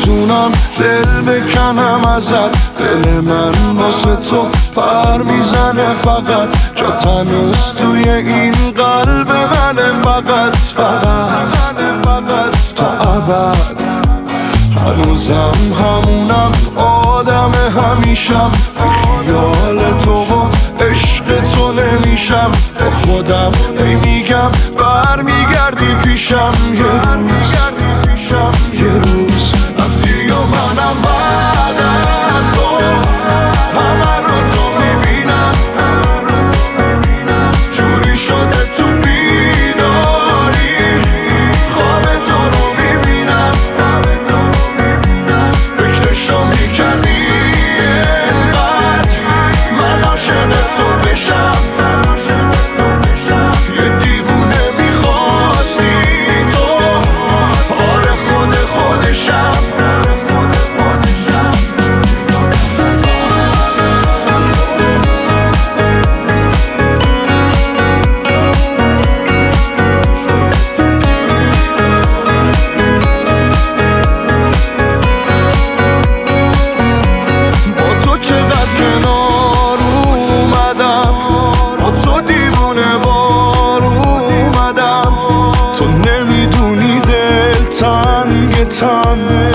میتونم دل بکنم ازت. دل من واسه تو پر میزنه فقط، جا تنوز توی این قلب منه فقط تا ابد. هنوزم همونم آدم همیشم، بی خیال تو و عشق تو نمیشم. با خودم ای میگم برمیگردی پیشم یه روز رفتی و منم بعد از تو همه رو تو میبینم. جوری شده تو بیداری خواب تو رو میبینم. فکرشو میکنی اینقدر من عاشق تو بشم. یه دیوونه میخواستی تو، آره خودشم. با تو چقدر کنار اومدم، با تو دیوونه بار اومدم. تو نمیدونی دل تنگ